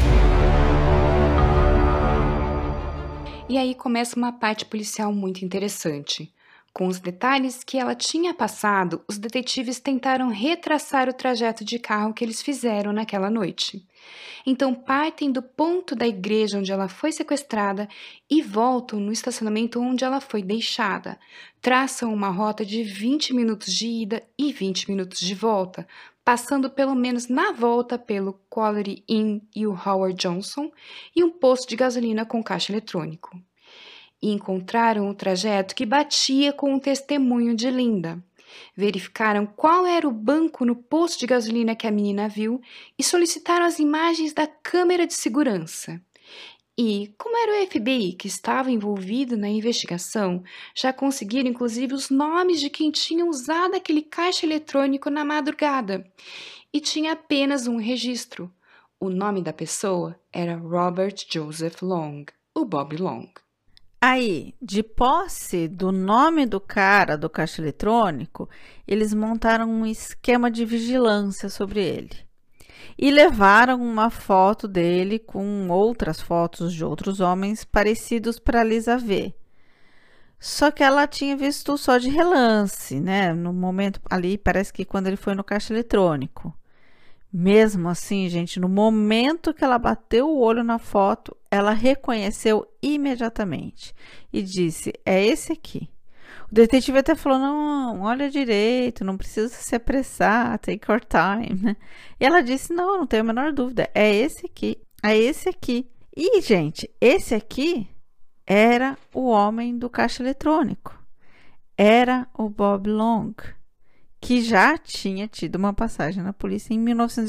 E aí começa uma parte policial muito interessante. Com os detalhes que ela tinha passado, os detetives tentaram retraçar o trajeto de carro que eles fizeram naquela noite. Então partem do ponto da igreja onde ela foi sequestrada e voltam no estacionamento onde ela foi deixada. Traçam uma rota de 20 minutos de ida e 20 minutos de volta, passando pelo menos na volta pelo Quality Inn e o Howard Johnson e um posto de gasolina com caixa eletrônico. e encontraram o trajeto que batia com o testemunho de Linda. Verificaram qual era o banco no posto de gasolina que a menina viu e solicitaram as imagens da câmera de segurança. E, como era o FBI que estava envolvido na investigação, já conseguiram inclusive os nomes de quem tinha usado aquele caixa eletrônico na madrugada. E tinha apenas um registro. O nome da pessoa era Robert Joseph Long, o Bob Long. Aí, de posse do nome do cara do caixa eletrônico, eles montaram um esquema de vigilância sobre ele. E levaram uma foto dele com outras fotos de outros homens parecidos para a Lisa ver. Só que ela tinha visto só de relance, né? No momento ali, parece que quando ele foi no caixa eletrônico. Mesmo assim, gente, no momento que ela bateu o olho na foto, ela reconheceu imediatamente e disse, é esse aqui. O detetive até falou, não, olha direito, não precisa se apressar, take your time, né? E ela disse, não tenho a menor dúvida, é esse aqui, é esse aqui. E, gente, esse aqui era o homem do caixa eletrônico, era o Bob Long, que já tinha tido uma passagem na polícia em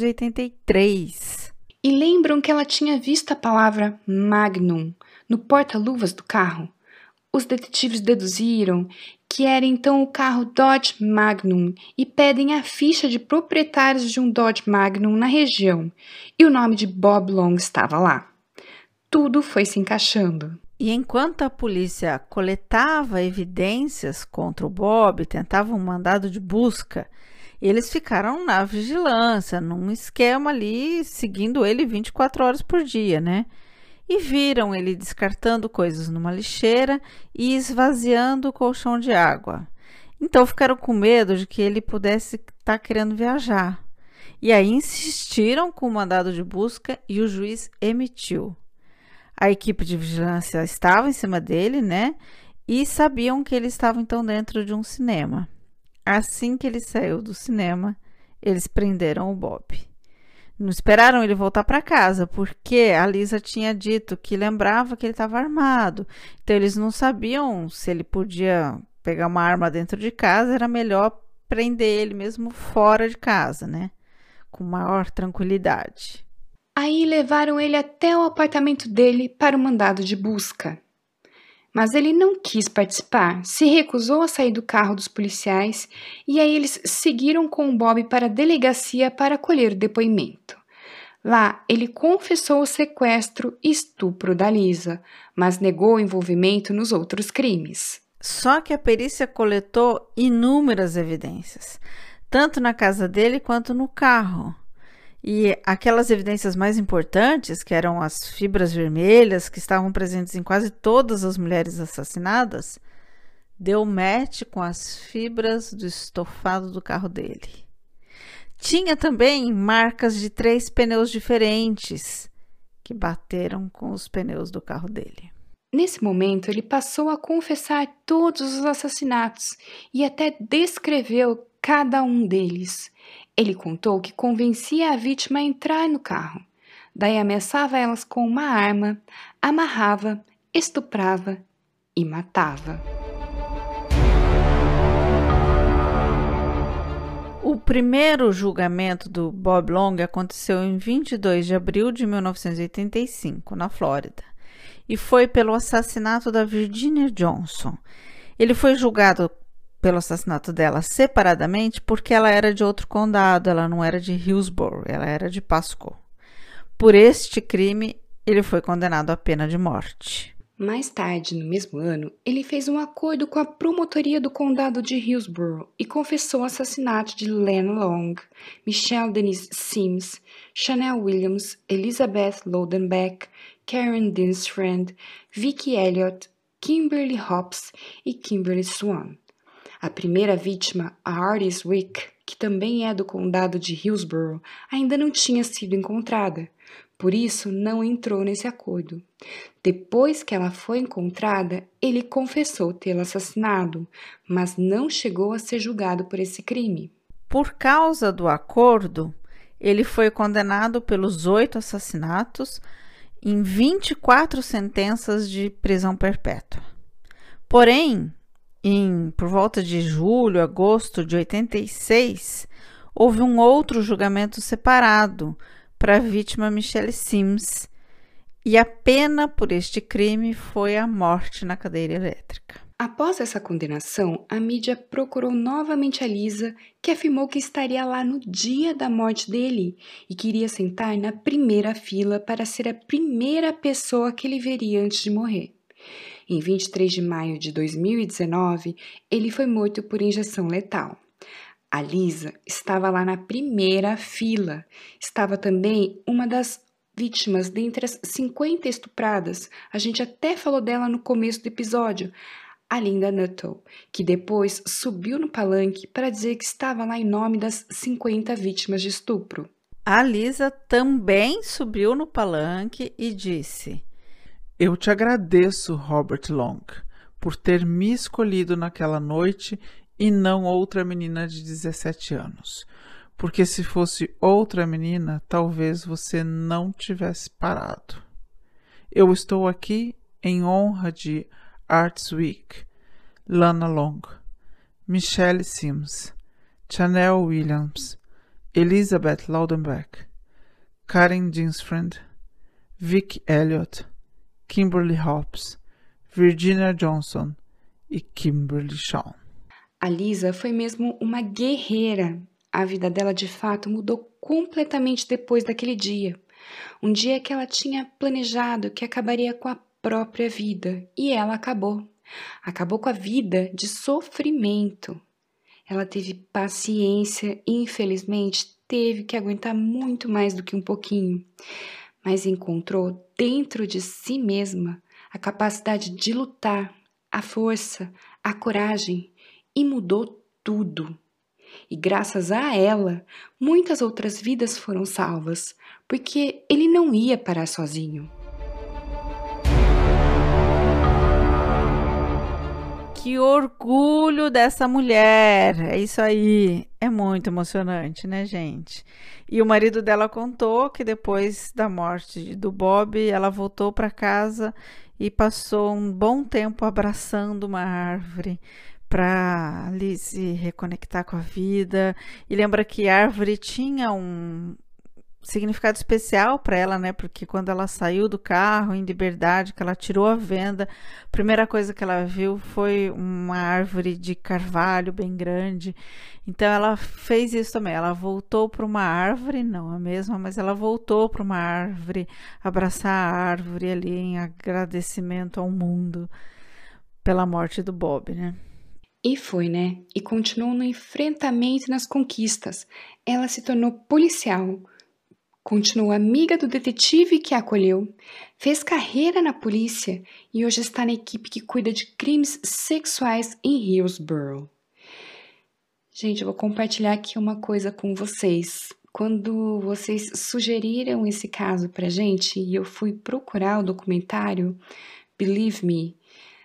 1983. E lembram que ela tinha visto a palavra Magnum no porta-luvas do carro? Os detetives deduziram que era então o carro Dodge Magnum e pedem a ficha de proprietários de um Dodge Magnum na região. E o nome de Bob Long estava lá. Tudo foi se encaixando. E enquanto a polícia coletava evidências contra o Bob, tentava um mandado de busca, eles ficaram na vigilância, num esquema ali, seguindo ele 24 horas por dia, né? E viram ele descartando coisas numa lixeira e esvaziando o colchão de água. Então ficaram com medo de que ele pudesse estar querendo viajar. E aí insistiram com o mandado de busca e o juiz emitiu. A equipe de vigilância estava em cima dele, né? E sabiam que ele estava então dentro de um cinema. Assim que ele saiu do cinema, eles prenderam o Bob. Não esperaram ele voltar para casa, porque a Lisa tinha dito que lembrava que ele estava armado. Então, eles não sabiam se ele podia pegar uma arma dentro de casa, era melhor prender ele mesmo fora de casa, né? Com maior tranquilidade. Aí levaram ele até o apartamento dele para o mandado de busca. Mas ele não quis participar, se recusou a sair do carro dos policiais e aí eles seguiram com o Bob para a delegacia para colher o depoimento. Lá, ele confessou o sequestro e estupro da Lisa, mas negou o envolvimento nos outros crimes. Só que a perícia coletou inúmeras evidências, tanto na casa dele quanto no carro. E aquelas evidências mais importantes, que eram as fibras vermelhas, que estavam presentes em quase todas as mulheres assassinadas, deu match com as fibras do estofado do carro dele. Tinha também marcas de 3 pneus diferentes, que bateram com os pneus do carro dele. Nesse momento, ele passou a confessar todos os assassinatos e até descreveu cada um deles. Ele contou que convencia a vítima a entrar no carro, daí ameaçava elas com uma arma, amarrava, estuprava e matava. O primeiro julgamento do Bob Long aconteceu em 22 de abril de 1985, na Flórida, e foi pelo assassinato da Virginia Johnson. Ele foi julgado pelo assassinato dela separadamente porque ela era de outro condado, ela não era de Hillsborough, ela era de Pasco. Por este crime, ele foi condenado à pena de morte. Mais tarde, no mesmo ano, ele fez um acordo com a promotoria do condado de Hillsborough e confessou o assassinato de Len Long, Michelle Denise Sims, Chanel Williams, Elizabeth Lodenbeck, Karen Dinsfriend, Vicky Elliott, Kimberly Hobbs e Kimberly Swan. A primeira vítima, a Artis Wick, que também é do condado de Hillsborough, ainda não tinha sido encontrada. Por isso, não entrou nesse acordo. Depois que ela foi encontrada, ele confessou tê-la assassinado, mas não chegou a ser julgado por esse crime. Por causa do acordo, ele foi condenado pelos 8 assassinatos em 24 sentenças de prisão perpétua. Porém, por volta de julho, agosto de 86, houve um outro julgamento separado para a vítima Michelle Sims, e a pena por este crime foi a morte na cadeira elétrica. Após essa condenação, a mídia procurou novamente a Lisa, que afirmou que estaria lá no dia da morte dele e queria sentar na primeira fila para ser a primeira pessoa que ele veria antes de morrer. Em 23 de maio de 2019, ele foi morto por injeção letal. A Lisa estava lá na primeira fila. Estava também uma das vítimas dentre as 50 estupradas. A gente até falou dela no começo do episódio. A Linda Nuttall, que depois subiu no palanque para dizer que estava lá em nome das 50 vítimas de estupro. A Lisa também subiu no palanque e disse: Eu te agradeço, Robert Long, por ter me escolhido naquela noite e não outra menina de 17 anos. Porque se fosse outra menina, talvez você não tivesse parado. Eu estou aqui em honra de Arts Week, Lana Long, Michelle Sims, Chanel Williams, Elizabeth Laudenbach, Karen Dinsfriend, Vic Elliott, Kimberly Hobbs, Virginia Johnson e Kimberly Shawn. A Lisa foi mesmo uma guerreira. A vida dela de fato mudou completamente depois daquele dia. Um dia que ela tinha planejado que acabaria com a própria vida, e ela acabou. Acabou com a vida de sofrimento. Ela teve paciência e, infelizmente, teve que aguentar muito mais do que um pouquinho, mas encontrou dentro de si mesma a capacidade de lutar, a força, a coragem, e mudou tudo. E graças a ela, muitas outras vidas foram salvas, porque ele não ia parar sozinho. Que orgulho dessa mulher! É isso aí. É muito emocionante, né, gente? E o marido dela contou que depois da morte do Bob, ela voltou para casa e passou um bom tempo abraçando uma árvore para ali se reconectar com a vida. E lembra que a árvore tinha um significado especial para ela, né? Porque quando ela saiu do carro em Liberdade, que ela tirou a venda, a primeira coisa que ela viu foi uma árvore de carvalho bem grande. Então ela fez isso também. Ela voltou para uma árvore, não a mesma, mas ela voltou para uma árvore, abraçar a árvore ali em agradecimento ao mundo pela morte do Bob, né? E foi, né? E continuou no enfrentamento e nas conquistas. Ela se tornou policial. Continuou amiga do detetive que a acolheu, fez carreira na polícia e hoje está na equipe que cuida de crimes sexuais em Hillsborough. Gente, eu vou compartilhar aqui uma coisa com vocês. Quando vocês sugeriram esse caso pra gente e eu fui procurar o documentário Believe Me,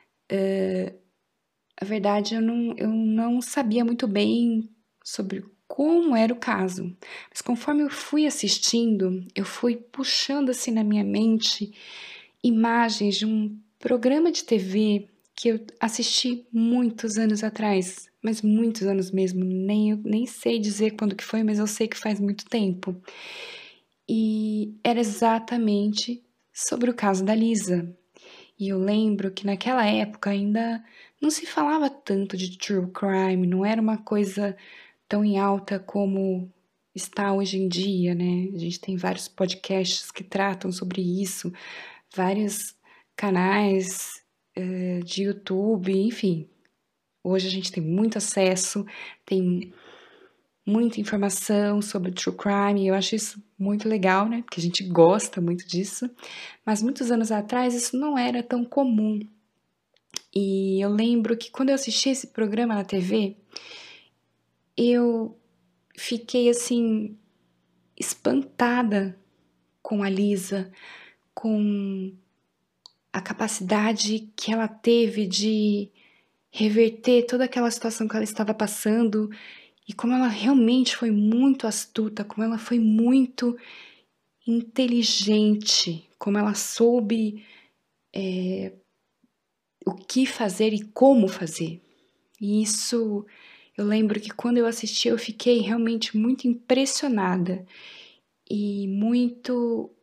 a verdade eu não sabia muito bem sobre como era o caso, mas conforme eu fui assistindo, eu fui puxando assim na minha mente imagens de um programa de TV que eu assisti muitos anos atrás, mas muitos anos mesmo, nem sei dizer quando que foi, mas eu sei que faz muito tempo. E era exatamente sobre o caso da Lisa. E eu lembro que naquela época ainda não se falava tanto de true crime, não era uma coisa tão em alta como está hoje em dia, né? A gente tem vários podcasts que tratam sobre isso, vários canais de YouTube, enfim. Hoje a gente tem muito acesso, tem muita informação sobre true crime, e eu acho isso muito legal, né? Porque a gente gosta muito disso. Mas muitos anos atrás isso não era tão comum. E eu lembro que quando eu assisti esse programa na TV, eu fiquei assim espantada com a Lisa, com a capacidade que ela teve de reverter toda aquela situação que ela estava passando e como ela realmente foi muito astuta, como ela foi muito inteligente, como ela soube o que fazer e como fazer. E isso, eu lembro que quando eu assisti, eu fiquei realmente muito impressionada e muito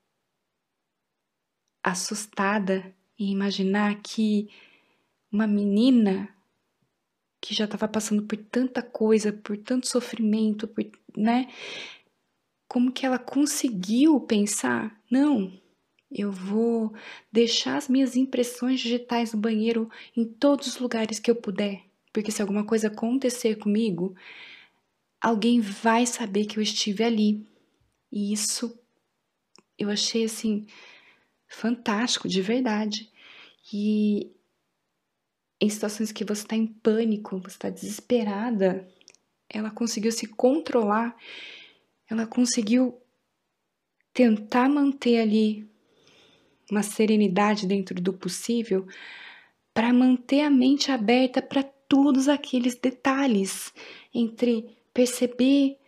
assustada em imaginar que uma menina que já estava passando por tanta coisa, por tanto sofrimento, né? Como que ela conseguiu pensar, não, eu vou deixar as minhas impressões digitais no banheiro em todos os lugares que eu puder, porque se alguma coisa acontecer comigo, alguém vai saber que eu estive ali. E isso eu achei assim fantástico, de verdade. E em situações que você está em pânico, você está desesperada, ela conseguiu se controlar, ela conseguiu tentar manter ali uma serenidade dentro do possível para manter a mente aberta para todos aqueles detalhes, entre perceber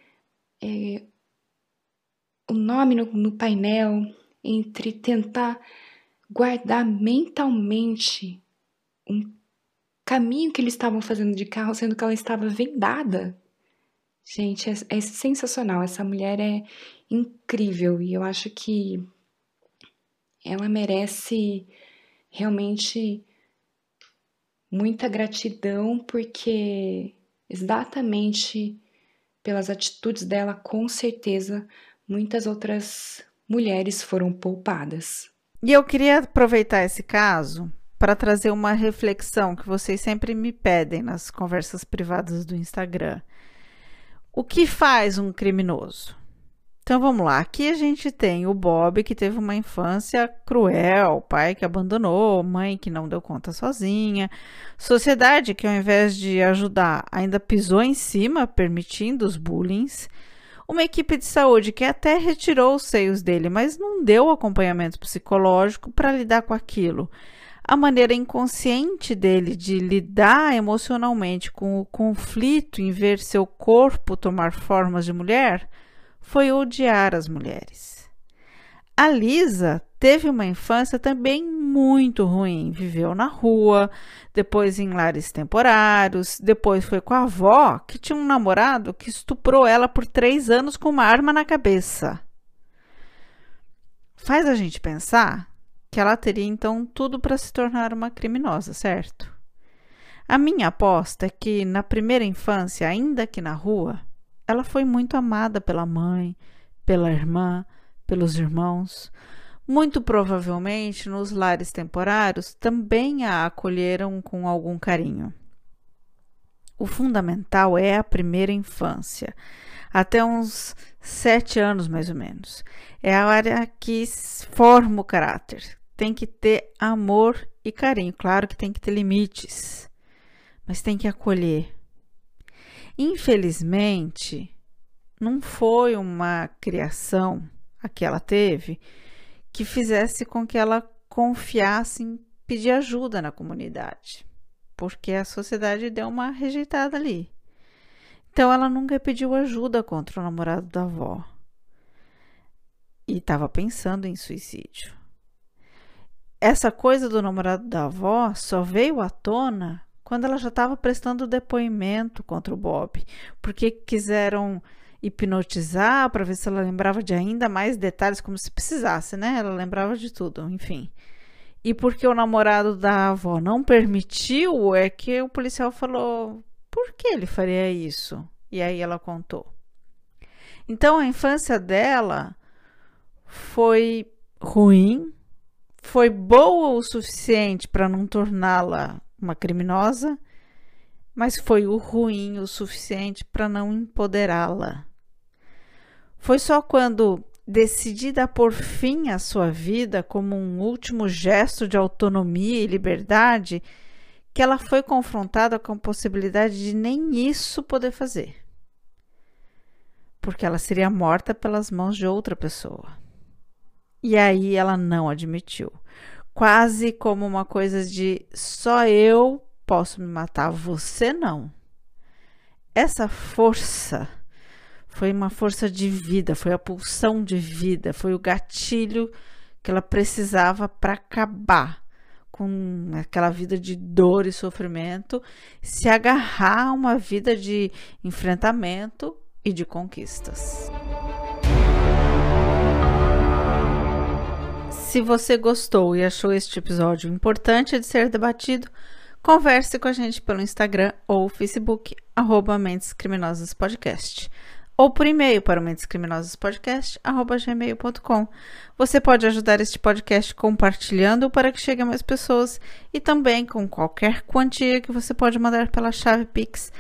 o nome no painel, entre tentar guardar mentalmente um caminho que eles estavam fazendo de carro, sendo que ela estava vendada. Gente, é sensacional. Essa mulher é incrível e eu acho que ela merece realmente muita gratidão, porque exatamente pelas atitudes dela, com certeza, muitas outras mulheres foram poupadas. E eu queria aproveitar esse caso para trazer uma reflexão que vocês sempre me pedem nas conversas privadas do Instagram. O que faz um criminoso? Então vamos lá, aqui a gente tem o Bob, que teve uma infância cruel, pai que abandonou, mãe que não deu conta sozinha, sociedade que ao invés de ajudar ainda pisou em cima, permitindo os bullings, uma equipe de saúde que até retirou os seios dele, mas não deu acompanhamento psicológico para lidar com aquilo. A maneira inconsciente dele de lidar emocionalmente com o conflito em ver seu corpo tomar formas de mulher foi odiar as mulheres. A Lisa teve uma infância também muito ruim. Viveu na rua, depois em lares temporários, depois foi com a avó, que tinha um namorado que estuprou ela por 3 anos com uma arma na cabeça. Faz a gente pensar que ela teria então tudo para se tornar uma criminosa, certo? A minha aposta é que na primeira infância, ainda que na rua, ela foi muito amada pela mãe, pela irmã, pelos irmãos. Muito provavelmente, nos lares temporários, também a acolheram com algum carinho. O fundamental é a primeira infância, até uns 7 anos mais ou menos. É a área que forma o caráter. Tem que ter amor e carinho. Claro que tem que ter limites, mas tem que acolher. Infelizmente, não foi uma criação a que ela teve que fizesse com que ela confiasse em pedir ajuda na comunidade, porque a sociedade deu uma rejeitada ali. Então, ela nunca pediu ajuda contra o namorado da avó e estava pensando em suicídio. Essa coisa do namorado da avó só veio à tona quando ela já estava prestando depoimento contra o Bob, porque quiseram hipnotizar para ver se ela lembrava de ainda mais detalhes, como se precisasse, né? Ela lembrava de tudo, enfim. E porque o namorado da avó não permitiu, é que o policial falou: por que ele faria isso? E aí ela contou. Então a infância dela foi ruim, foi boa o suficiente para não torná-la uma criminosa, mas foi o ruim o suficiente para não empoderá-la. Foi só quando, decidida a pôr fim à sua vida como um último gesto de autonomia e liberdade, que ela foi confrontada com a possibilidade de nem isso poder fazer, porque ela seria morta pelas mãos de outra pessoa. E aí ela não admitiu, quase como uma coisa de só eu posso me matar, você não. Essa força foi uma força de vida, foi a pulsão de vida, foi o gatilho que ela precisava para acabar com aquela vida de dor e sofrimento, se agarrar a uma vida de enfrentamento e de conquistas. Se você gostou e achou este episódio importante de ser debatido, converse com a gente pelo Instagram ou Facebook, @mentescriminosaspodcast, ou por e-mail para o mentescriminosaspodcast@gmail.com. Você pode ajudar este podcast compartilhando para que chegue a mais pessoas e também com qualquer quantia que você pode mandar pela chave Pix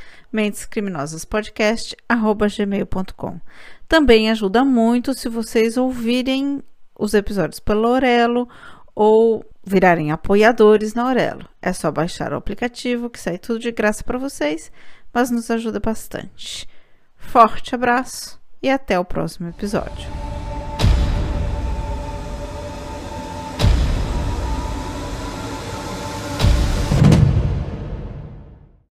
mentescriminosaspodcast@gmail.com. Também ajuda muito se vocês ouvirem os episódios pela Aurelo ou virarem apoiadores na Aurelo. É só baixar o aplicativo que sai tudo de graça para vocês, mas nos ajuda bastante. Forte abraço e até o próximo episódio.